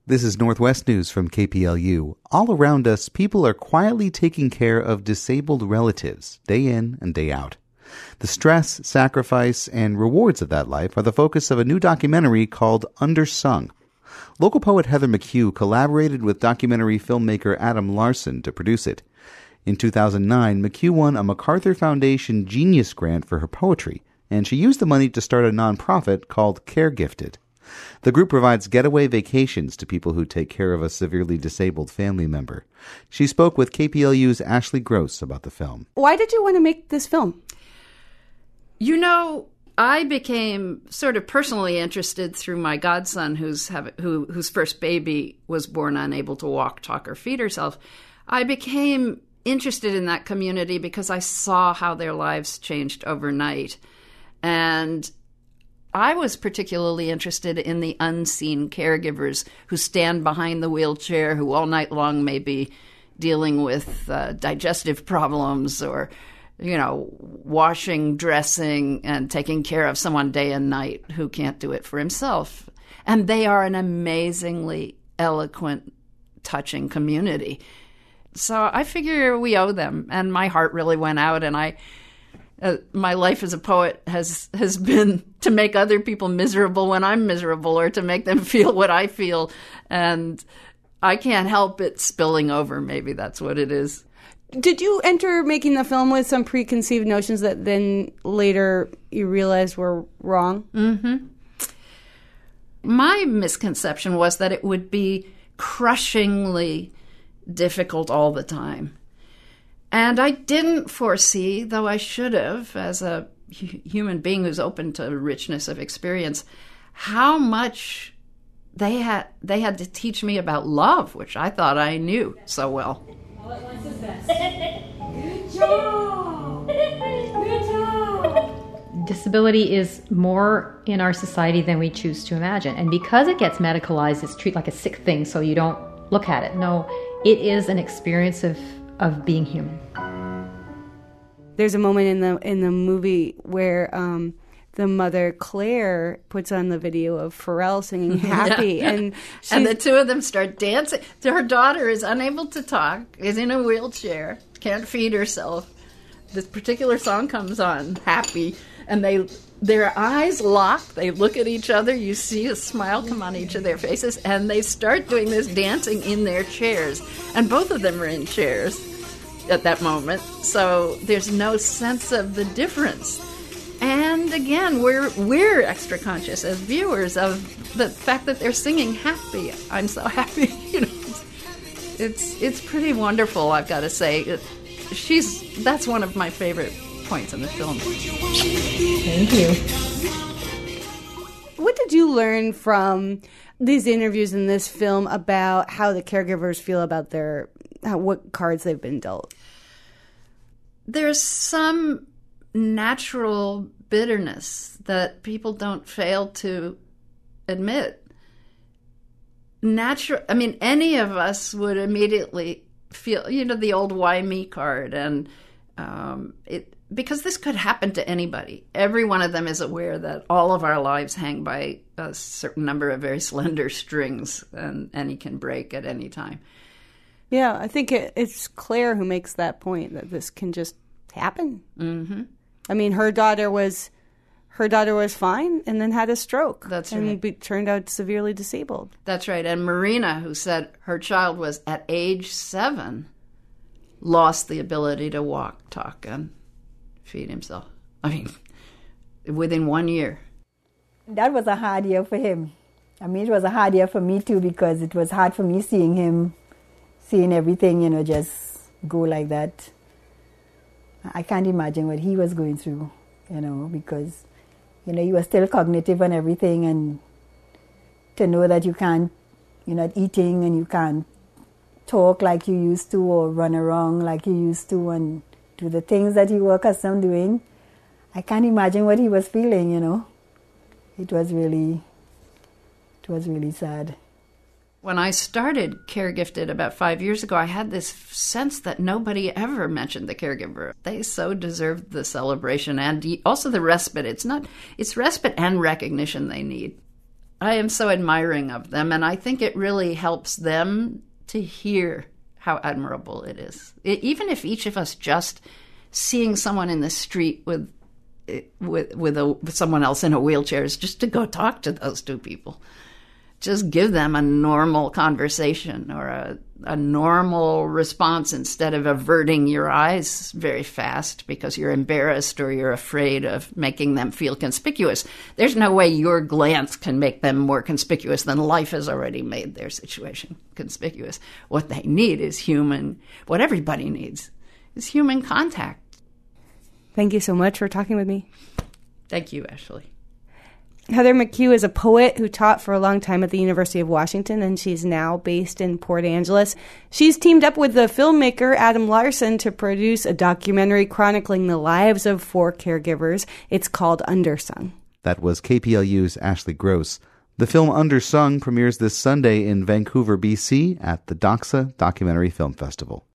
This is Northwest News from KPLU. All around us, people are quietly taking care of disabled relatives, day in and day out. The stress, sacrifice, and rewards of that life are the focus of a new documentary called Undersung. Local poet Heather McHugh collaborated with documentary filmmaker Adam Larson to produce it. In 2009, McHugh won a MacArthur Foundation Genius Grant for her poetry, and she used the money to start a nonprofit called CareGifted. The group provides getaway vacations to people who take care of a severely disabled family member. She spoke with KPLU's Ashley Gross about the film. Why did you want to make this film? You know, I became sort of personally interested through my godson whose first baby was born unable to walk, talk, or feed herself. I became interested in that community because I saw how their lives changed overnight. And I was particularly interested in the unseen caregivers who stand behind the wheelchair, who all night long may be dealing with digestive problems or, washing, dressing, and taking care of someone day and night who can't do it for himself. And they are an amazingly eloquent, touching community. So I figure we owe them, and my heart really went out, and my life as a poet has been to make other people miserable when I'm miserable, or to make them feel what I feel, and I can't help it spilling over. Maybe that's what it is. Did you enter making the film with some preconceived notions that then later you realized were wrong? Mm-hmm. My misconception was that it would be crushingly difficult all the time. And I didn't foresee, though I should have, as a human being who's open to richness of experience, how much they had to teach me about love, which I thought I knew so well. All at once is best. Good job! Good job! Disability is more in our society than we choose to imagine. And because it gets medicalized, it's treated like a sick thing, so you don't look at it. No, it is an experience of being human. There's a moment in the movie where the mother Claire puts on the video of Pharrell singing "Happy," and the two of them start dancing. Her daughter is unable to talk, is in a wheelchair, can't feed herself. This particular song comes on, "Happy," and their eyes lock. They look at each other. You see a smile come on each of their faces, and they start doing this dancing in their chairs. And both of them are in chairs at that moment, so there's no sense of the difference. And again, we're extra conscious as viewers of the fact that they're singing "Happy." I'm so happy. It's pretty wonderful, I've got to say. That's one of my favorite points in the film. Thank you. What did you learn from these interviews in this film about how the caregivers feel about what cards they've been dealt? There's some natural bitterness that people don't fail to admit. Any of us would immediately feel, the old "why me" card, and because this could happen to anybody. Every one of them is aware that all of our lives hang by a certain number of very slender strings, and any can break at any time. Yeah, I think it's Claire who makes that point, that this can just happen. Mm-hmm. I mean, her daughter was fine and then had a stroke. That's right. And turned out severely disabled. That's right. And Marina, who said her child was at age 7, lost the ability to walk, talk, and feed himself. Within 1 year. That was a hard year for him. It was a hard year for me too, because it was hard for me seeing everything, just go like that. I can't imagine what he was going through, because, he was still cognitive and everything, and to know that you're not eating and you can't talk like you used to or run around like you used to and do the things that you were accustomed doing. I can't imagine what he was feeling, It was really sad. When I started CareGifted about 5 years ago, I had this sense that nobody ever mentioned the caregiver. They so deserved the celebration and also the respite. It's respite and recognition they need. I am so admiring of them, and I think it really helps them to hear how admirable it is. Even if each of us just seeing someone in the street with someone else in a wheelchair is just to go talk to those two people. Just give them a normal conversation or a normal response instead of averting your eyes very fast because you're embarrassed or you're afraid of making them feel conspicuous. There's no way your glance can make them more conspicuous than life has already made their situation conspicuous. What they need is what everybody needs is human contact. Thank you so much for talking with me. Thank you, Ashley. Heather McHugh is a poet who taught for a long time at the University of Washington, and she's now based in Port Angeles. She's teamed up with the filmmaker Adam Larson to produce a documentary chronicling the lives of 4 caregivers. It's called Undersung. That was KPLU's Ashley Gross. The film Undersung premieres this Sunday in Vancouver, BC at the Doxa Documentary Film Festival.